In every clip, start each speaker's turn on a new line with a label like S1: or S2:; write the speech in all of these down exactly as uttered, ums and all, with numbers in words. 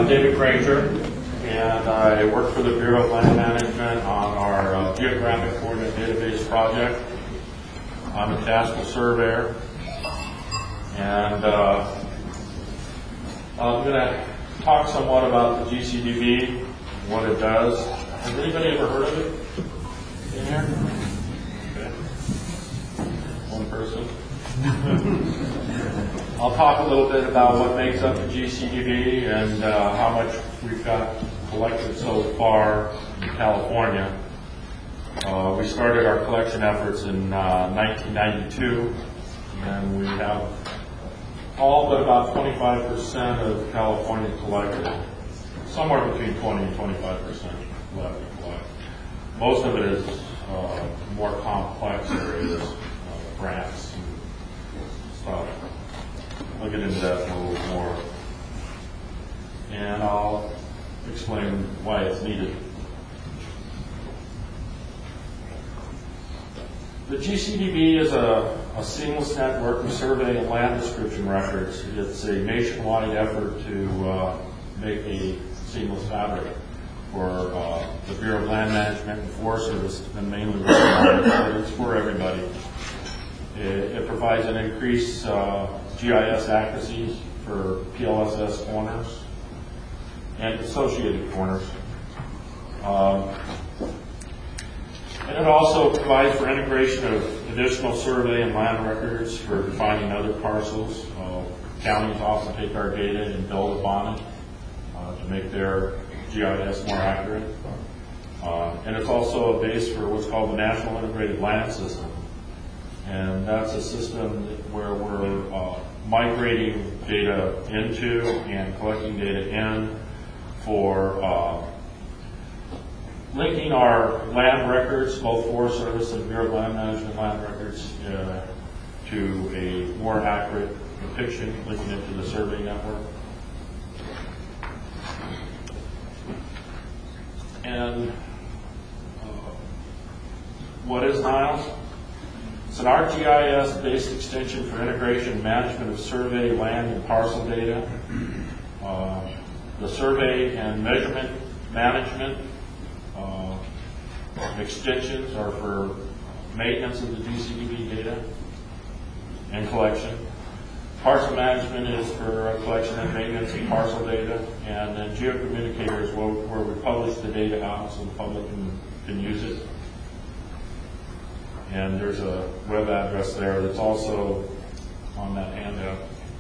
S1: I'm David Granger, and I work for the Bureau of Land Management on our uh, Geographic Coordinate Database project. I'm a cadastral surveyor, and uh, I'm going to talk somewhat about the G C D B, what it does. Has anybody ever heard of it in here? Okay. One person. I'll talk a little bit about what makes up the G C D B and uh, how much we've got collected so far in California. Uh, we started our collection efforts in uh, nineteen ninety-two, and we have all but about twenty-five percent of California collected, somewhere between twenty and twenty-five percent left to collect. Most of it is uh, more complex areas, uh, grants and stuff. I'll get into that a little more, and I'll explain why it's needed. The G C D B is a, a seamless network of survey and land description records. It's a nationwide effort to uh, make a seamless fabric for uh, the Bureau of Land Management and Forest Service, and mainly but it's for everybody. It, it provides an increased uh, G I S accuracy for P L S S corners and associated corners. Um, and it also provides for integration of additional survey and land records for defining other parcels. Uh, counties often take our data and build upon it uh, to make their G I S more accurate. Uh, and it's also a base for what's called the National Integrated Land System. And that's a system where we're uh, migrating data into and collecting data in for uh, linking our land records, both Forest Service and Bureau of Land Management land records, uh, to a more accurate depiction, linking it to the survey network. And uh, what is NILES? It's an R G I S-based extension for integration and management of survey, land, and parcel data. Uh, the survey and measurement management uh, extensions are for maintenance of the G C D B data and collection. Parcel management is for collection and maintenance of parcel data, and then geocommunicator is where, where we publish the data out so the public can, can use it. And there's a web address there that's also on that handout.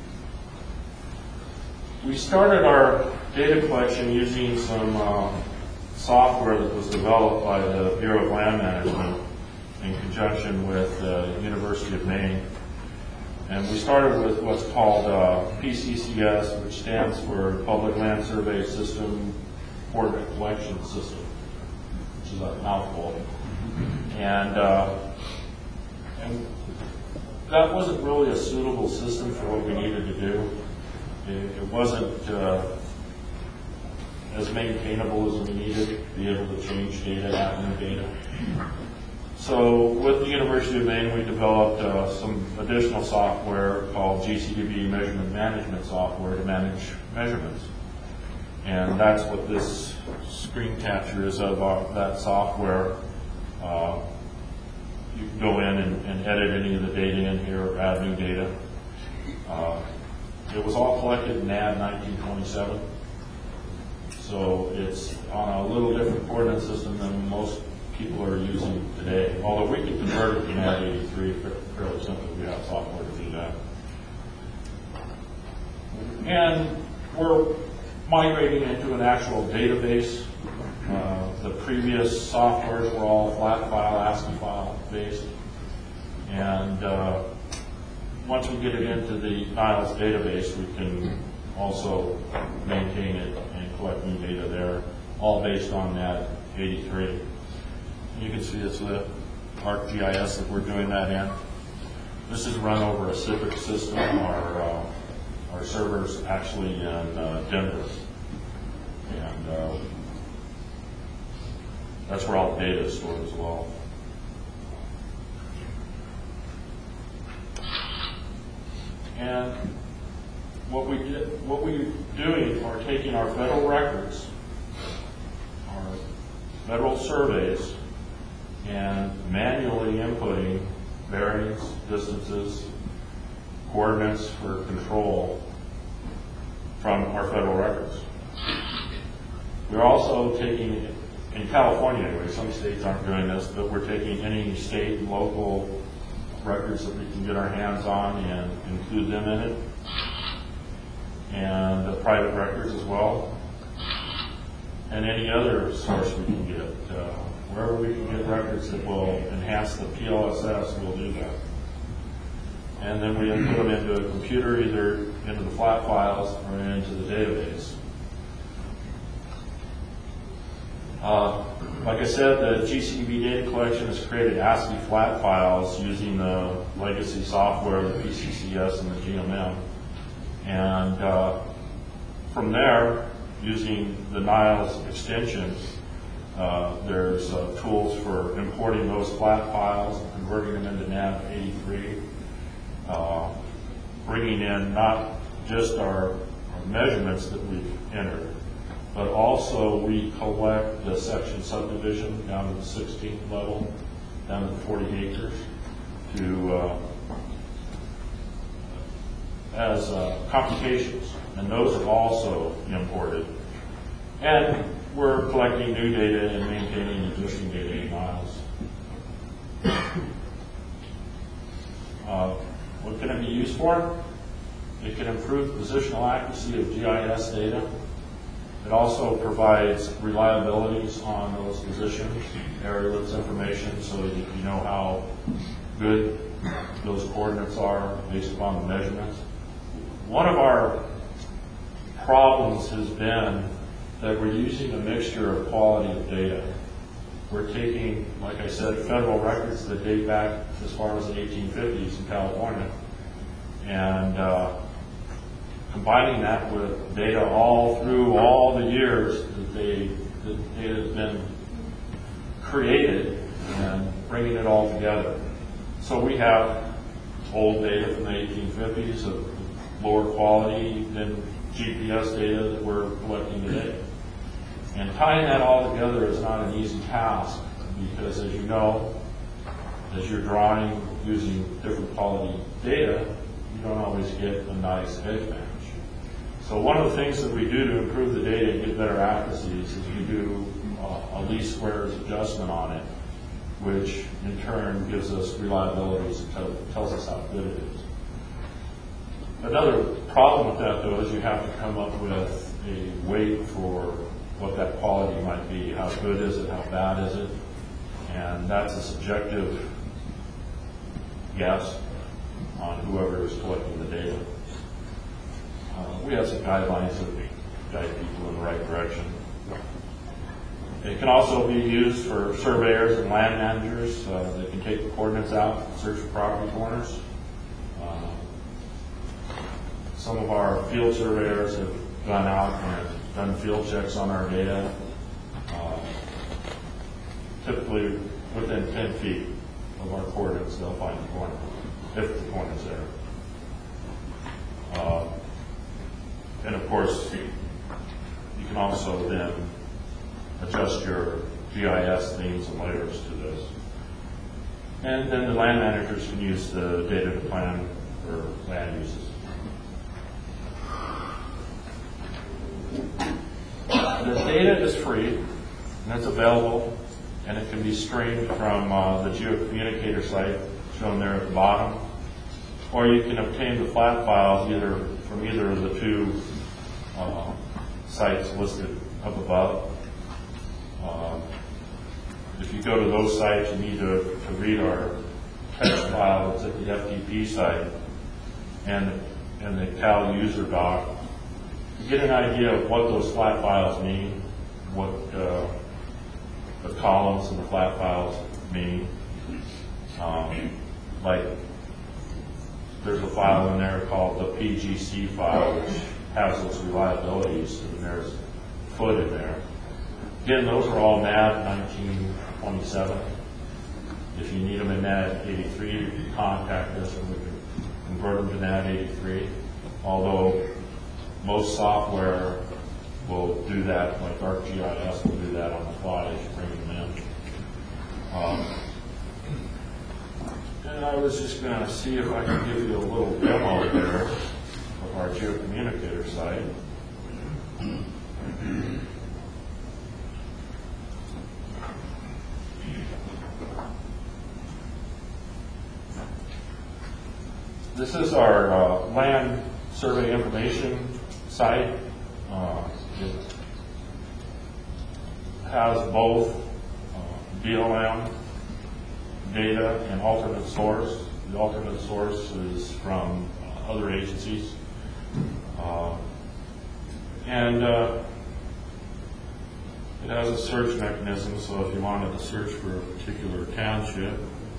S1: We started our data collection using some uh, software that was developed by the Bureau of Land Management in conjunction with the University of Maine. And we started with what's called uh, P C C S, which stands for Public Land Survey System Coordinate Collection System, which is a mouthful. And, uh, and that wasn't really a suitable system for what we needed to do. It, it wasn't uh, as maintainable as we needed to be able to change data, add new data. So with the University of Maine, we developed uh, some additional software called G C D B Measurement Management Software to manage measurements. And that's what this screen capture is of our, that software. Uh, you can go in and, and edit any of the data in here or add new data. Uh, it was all collected in N A D nineteen twenty-seven. So it's on a little different coordinate system than most people are using today. Although we can convert it to N A D eighty-three fairly simply. We have software to do that. And we're migrating into an actual database. Uh, the previous softwares were all flat file, ASCII file based. And uh, once we get it into the NILES database, we can also maintain it and collect new data there, all based on that eighty-three. You can see it's the ArcGIS that we're doing that in. This is run over a Citrix system. Our, uh, our server's actually in uh, Denver. And uh, that's where all the data is stored as well. And what we did, what we're doing, or are taking our federal records, our federal surveys, and manually inputting bearings, distances, coordinates for control from our federal records. We're also taking, in California anyway, some states aren't doing this, but we're taking any state and local records that we can get our hands on and include them in it, and the private records as well, and any other source we can get. Uh, wherever we can get records that will enhance the P L S S, we'll do that. And then we put them into a computer, either into the flat files or into the database. Uh, like I said, the G C D B data collection has created ASCII flat files using the legacy software, the P C C S and the G M M. And uh, from there, using the Niles extension, uh, there's uh, tools for importing those flat files and converting them into N A V eighty-three, uh, bringing in not just our, our measurements that we've entered, but also we collect the section subdivision down to the sixteenth level, down to the forty acres, to uh, as uh, computations, and those are also imported. And we're collecting new data and maintaining existing data in Niles. Uh, what can it be used for? It can improve positional accuracy of G I S data. It also provides reliabilities on those positions, areas information, so that you know how good those coordinates are based upon the measurements. One of our problems has been that we're using a mixture of quality of data. We're taking, like I said, federal records that date back as far as the eighteen fifties in California, and uh, combining that with data all through all the years that they that data has been created, and bringing it all together. So we have old data from the eighteen fifties of lower quality than G P S data that we're collecting today. And tying that all together is not an easy task, because as you know, as you're drawing using different quality data, you don't always get a nice edge match. So one of the things that we do to improve the data and get better accuracies is we do uh, a least squares adjustment on it, which in turn gives us reliabilities and tell, tells us how good it is. Another problem with that, though, is you have to come up with a weight for what that quality might be. How good is it? How bad is it? And that's a subjective guess on whoever is collecting the data. Uh, we have some guidelines that guide people in the right direction. It can also be used for surveyors and land managers. Uh, they can take the coordinates out and search for property corners. Uh, some of our field surveyors have gone out and done field checks on our data, uh, typically within ten feet of our coordinates, they'll find the corner, if the corner's there. Uh, and of course, you can also then adjust your G I S themes and layers to this. And then the land managers can use the data to plan for land uses. The data is free, and it's available, and it can be streamed from uh, the GeoCommunicator site shown there at the bottom, or you can obtain the flat files either from either of the two uh, sites listed up above. Uh, if you go to those sites, you need to, to read our text file that's at the F T P site and, and the Cal user doc. You get an idea of what those flat files mean, what uh, the columns and the flat files mean. Um, like, there's a file in there called the P G C file, which has those reliabilities, and there's a foot in there. Again, those are all N A V nineteen twenty-seven. If you need them in N A V eighty-three, you can contact us and we can convert them to N A V eighty-three. Although most software do that, like ArcGIS will do that on the fly as you bring them in. Um, and I was just going to see if I could give you a little demo there of our geocommunicator site. This is our uh, land survey information site. Uh, it has both uh, B L M data and alternate source. The alternate source is from uh, other agencies. Uh, and uh, it has a search mechanism, so if you wanted to search for a particular township,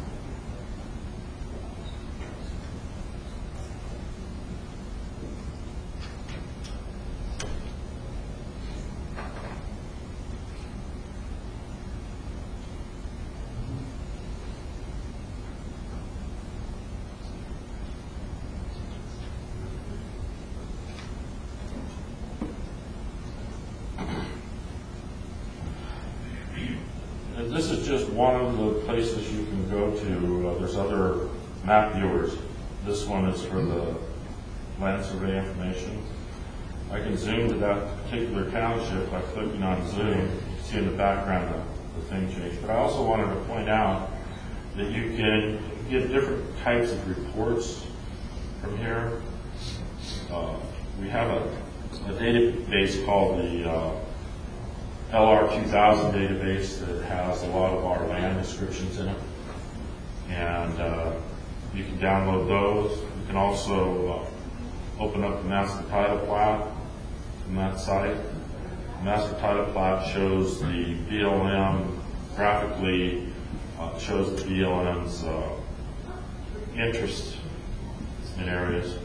S1: this is just one of the places you can go to. Uh, there's other map viewers. This one is for the land survey information. I can zoom to that particular township by clicking on zoom. You can see in the background the, the thing change. But I also wanted to point out that you can get different types of reports from here. Uh, we have a, a database called the uh, L R two thousand database that has a lot of our land descriptions in it, and uh, you can download those. You can also uh, open up the master title plat from that site. The master title plat shows the B L M graphically, uh, shows the B L M's uh, interest in areas.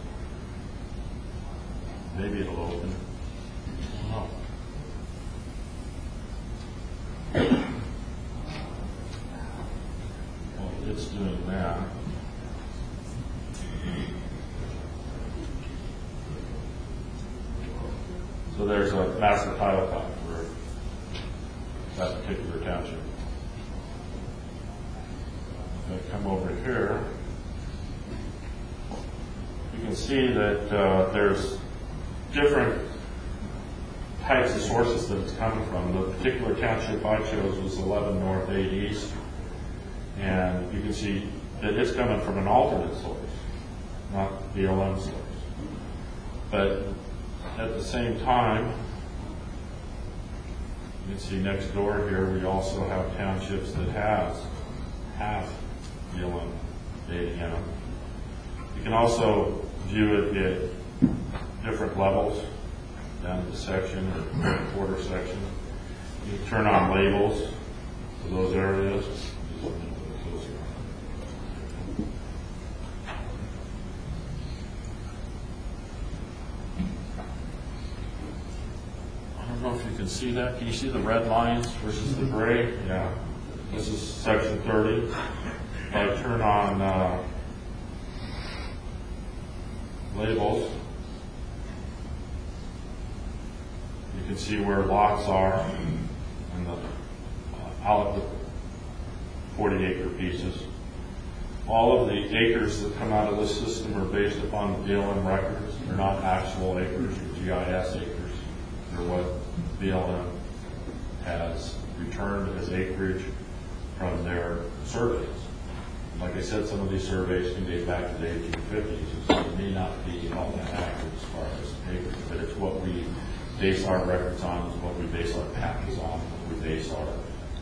S1: Maybe it'll open. I don't know. Well, it's doing that. So there's a master title plat for that particular township. If I come over here, you can see that uh, there's different types of sources that it's coming from. The particular township I chose was eleven North eight East, and you can see that it's coming from an alternate source, not B L M source. But at the same time, you can see next door here we also have townships that has have B L M data in them. You can also view it at different levels, down to the section or quarter section. You can turn on labels for those areas. I don't know if you can see that. Can you see the red lines versus the gray? Yeah. This is section thirty. If I turn on uh, labels, you can see where lots are and the uh, out of the forty acre pieces. All of the acres that come out of this system are based upon the B L M records. They're not actual acres or G I S acres. They're what B L M has returned as acreage from their surveys. Like I said, some of these surveys can date back to the eighteen fifties, so it may not be all that accurate as far as acres, but it's what we base our records on, is what we base our patents on, what we base our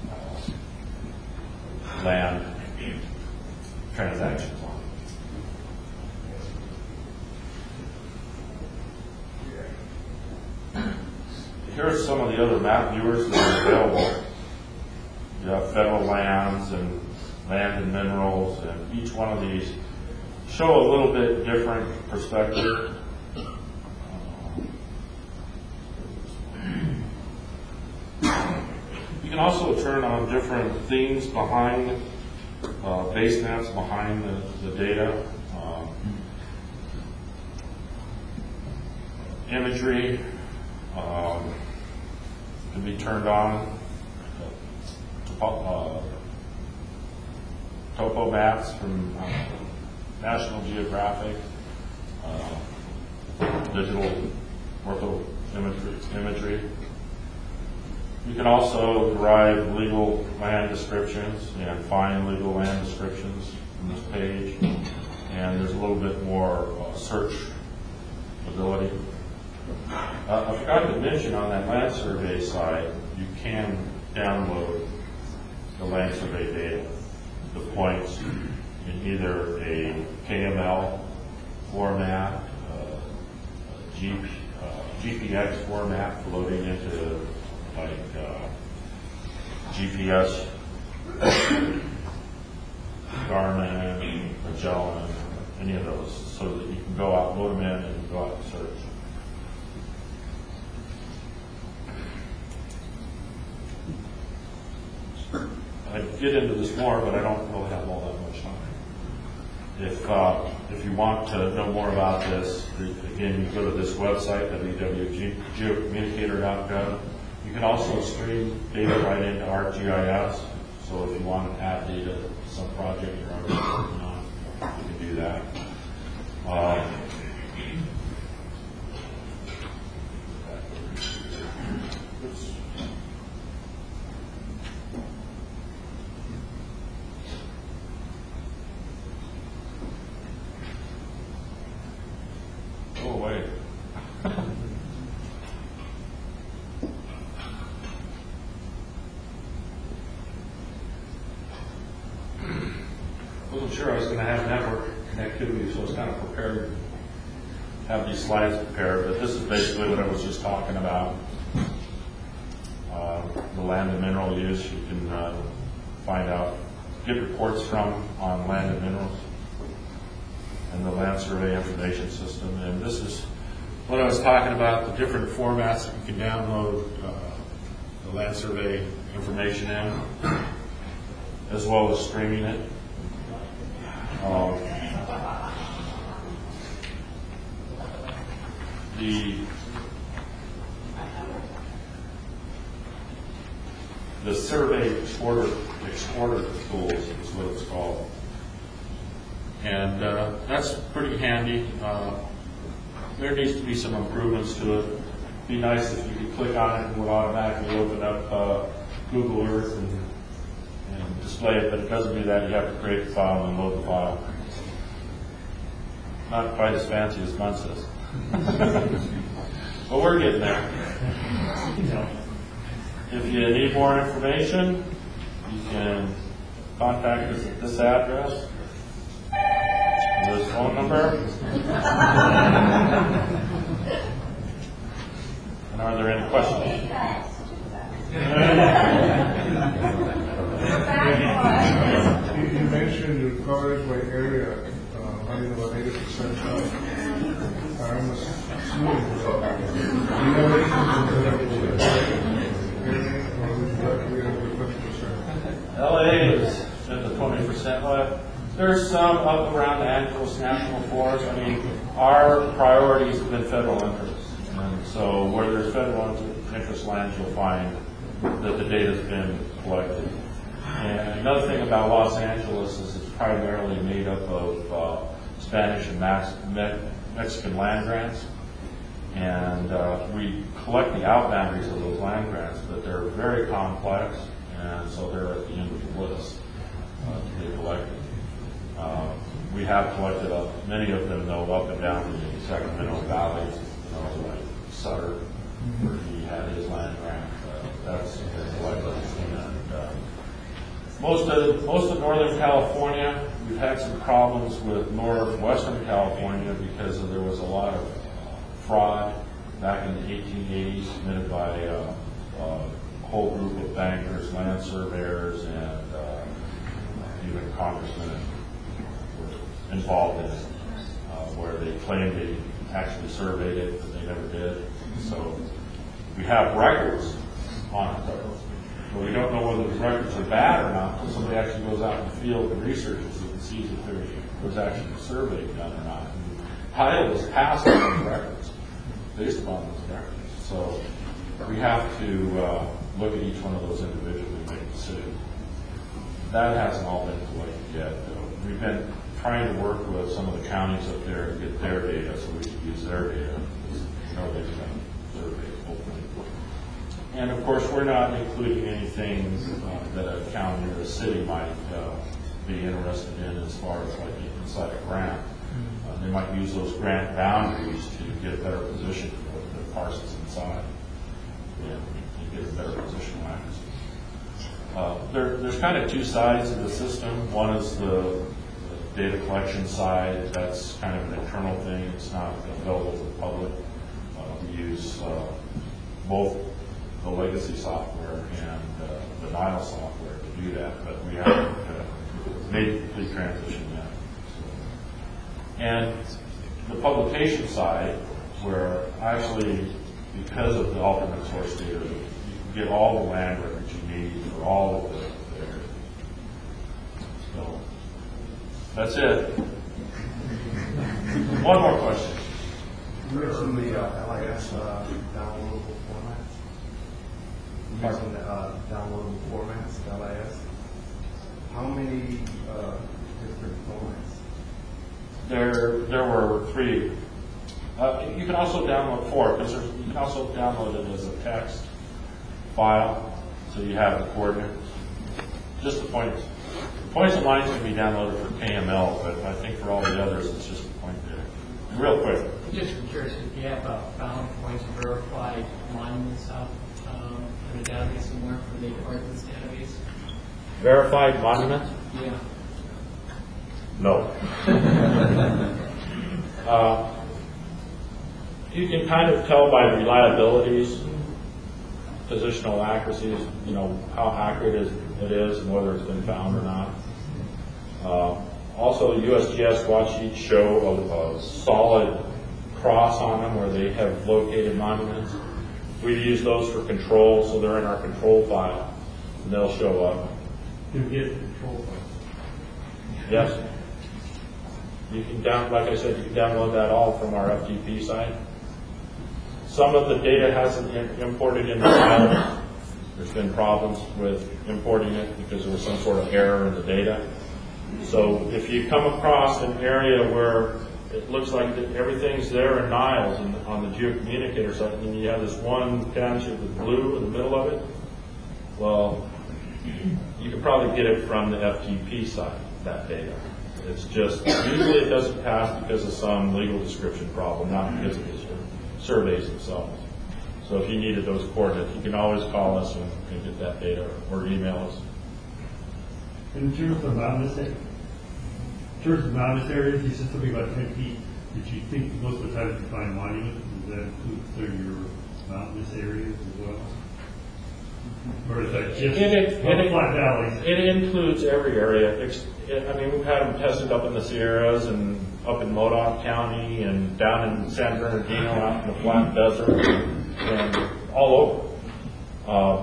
S1: uh, land transactions on. Here are some of the other map viewers that are available. You have federal lands and land and minerals, and each one of these show a little bit different perspective. You can also turn on different things behind, uh, base maps behind the, the data. Um, imagery, um, be turned on. Uh, topo maps from uh, National Geographic, uh, digital ortho imagery, imagery. You can also derive legal land descriptions and find legal land descriptions from this page. And there's a little bit more uh, search ability. Uh, I forgot to mention on that land survey site, you can download the land survey data, the points in either a K M L format, uh, G, uh, G P X format loading into like uh, G P S, Garmin, Magellan, any of those, so that you can go out, load them in, and go out and search. I'd get into this more, but I don't really have all that much time. If uh, if you want to know more about this, again, you go to this website, w w w dot geocommunicator dot gov. You can also stream data right into ArcGIS. So if you want to add data to some project you're already working on, you can do that. Uh, Go away. Wasn't sure I was going to have network connectivity, so I was kind of prepared to have these slides prepared, but this is basically what I was just talking about. Uh, the land and mineral use, you can uh, find out, get reports from on land and minerals and the land survey information system. And this is what I was talking about, the different formats that you can download uh, the land survey information in, as well as streaming it. Um, the the survey exporter exporter tools is what it's called, and uh, that's pretty handy. Uh, there needs to be some improvements to it. It'd be nice if you could click on it and it would automatically open up uh, Google Earth and and display it, but it doesn't do that. You have to create the file and load the file. Not quite as fancy as Munsis. But we're getting there. If you need more information, you can contact us at this address, this phone number. And are there any questions?
S2: You, you mentioned your coverage by area, uh, running about eighty percent. I'm assuming that you have anything
S1: L A is at the twenty percent left. There's some up around the Angeles National Forest. I mean, our priorities have been federal interests. And so where there's federal interest lands, you'll find that the data's been collected. And another thing about Los Angeles is it's primarily made up of uh, Spanish and Max Me- Mexican land grants. And uh, we collect the out boundaries of those land grants, but they're very complex, and so they're at the end of the list uh, to be collected. Uh, we have collected uh, many of them, though, up and down the Sacramento Valley, you know, like Sutter, where he had his land grant. Uh, that's been collected. And, uh, most of most of Northern California, we've had some problems with northwestern California because of, there was a lot of fraud back in the eighteen eighties committed by uh, uh, a whole group of bankers, land surveyors, and uh, even congressmen were involved in it, uh, where they claimed they actually surveyed it, but they never did. So we have records on it, but we don't know whether the records are bad or not until somebody actually goes out in the field and researches it and sees if there was actually a survey done or not. And title was passed on those records, based upon those records. So we have to uh, look at each one of those individually and make a decision. That hasn't all been collected yet, though. We've been trying to work with some of the counties up there to get their data so we can use their data. You know, they've done surveys openly. And of course, we're not including anything uh, that a county or a city might uh, be interested in as far as like inside a grant. Uh, they might use those grant boundaries to get a better position for the parcels inside and, and get a better position on accuracy. Uh, there, there's kind of two sides of the system. One is the, the data collection side. That's kind of an internal thing. It's not available to the public. Uh, we use uh, both the legacy software and uh, the Nile software to do that, but we haven't uh, made a complete transition yet. So, and the publication side, where actually, because of the alternate source data, you can get all the land records you need for all of the, the areas. So that's it. One more question.
S3: You mentioned the uh, L I S uh, downloadable formats. Using the uh, downloadable formats, L I S. How many uh, different formats?
S1: There, there were three. Uh, you can also download four, because you can also download it as a text file, so you have the coordinates. Just the points. The points and lines can be downloaded for K M L, but I think for all the others, it's just the point data. And real quick.
S4: Just curious, if you have uh, found points of verified monuments out um, in a database somewhere, are they part of this database?
S1: Verified monument?
S4: Yeah.
S1: No. uh, you can kind of tell by reliabilities, positional accuracies, you know, how accurate is, it is and whether it's been found or not. Uh, also, U S G S watch sheets show a, a solid cross on them where they have located monuments. We use those for control, so they're in our control file, and they'll show up.
S4: You get control file.
S1: Yes. You can down, like I said, you can download that all from our F T P site. Some of the data hasn't been imported in the file. There's been problems with importing it because there was some sort of error in the data. So if you come across an area where it looks like that everything's there in Niles and on the geocommunicator site, and you have this one township with blue in the middle of it, well, you can probably get it from the F T P side, that data. It's just, usually it doesn't pass because of some legal description problem, not because of the surveys themselves. So if you needed those coordinates, you can always call us and, and get that data or email us.
S5: In terms of mountainous, in terms of mountainous areas, you said something about ten feet. Did you think most of the time you find monuments, does that include clear your mountainous areas as well? Or is that just
S1: It, it, it,
S5: flat valleys?
S1: It includes every area. It's, it, I mean, we've had them tested up in the Sierras and up in Modoc County and down in San Bernardino out in the flat desert and, and all over. Uh,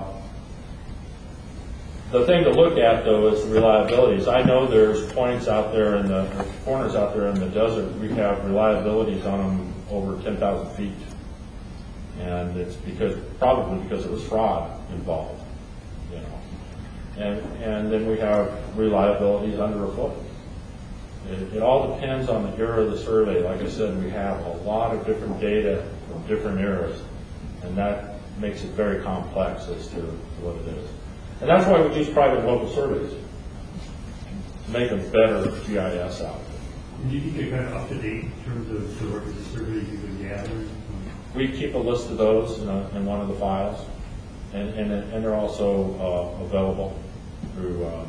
S1: the thing to look at, though, is the reliabilities. I know there's points out there in the or corners out there in the desert. We have reliabilities on them over ten thousand feet. And it's because, probably because there was fraud involved, you know. And, and then we have reliabilities under a foot. It, it all depends on the era of the survey. Like I said, we have a lot of different data from different eras, and that makes it very complex as to what it is. And that's why we use private local surveys, to make them better G I S out.
S5: And do you think they're kind of up to date in terms of the work of the surveys you've been gathering?
S1: We keep a list of those in, a, in one of the files, and, and, and they're also uh, available through uh,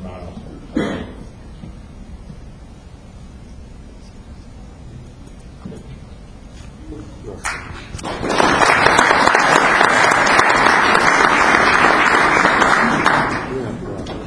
S1: Niles.